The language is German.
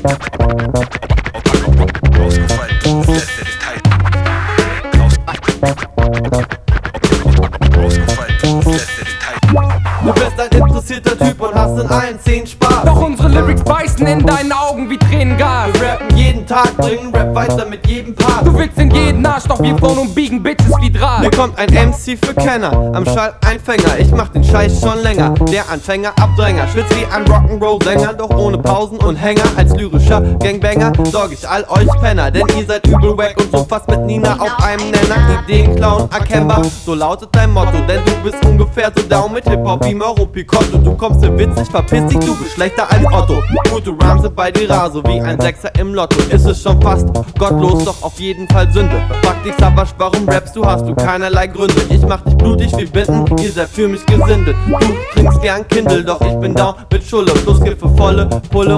Ausgefallen, das lässt er den Teil. Ausgefallen, das lässt er den Teil. Du bist ein interessierter Typ und hast in allen 10 Spaß. Doch unsere Lyrics beißen in deinen Augen wie Tränengas. Wir rappen jeden Tag, bringen Rap weiter mit jedem Part. Du willst in jeden Arsch, doch wir bauen und biegen Bitches wie Draht. Hier kommt ein MC für Kenner, am Schall ein Fänger. Ich mach den Scheiß schon länger, der Anfänger, Abdränger. Schwitz wie ein Rock'n'Roll-Sänger, doch ohne Pausen und Hänger. Als lyrischer Gangbanger sorg ich all euch Penner, denn ihr seid übel wack und so fast mit Nina auf einem Nenner. Ideen klauen, erkennbar, so lautet dein Motto, denn du bist ungefähr so down mit Hip-Hop wie Mauro Picotto. Du kommst dir witzig, verpiss dich, du bist schlechter als Otto. Gute Rhymes sind bei dir rar, so wie ein Sechser im Lotto. Ist es schon fast gottlos, doch auf jeden Fall Sünde. Frag dich Savage, warum rappst du, hast du keinerlei Gründe. Ich mach dich blutig wie Binden, ihr seid für mich gesindet. Du trinkst gern Kindle, doch ich bin down mit Schulle. Plus Gift für volle Pulle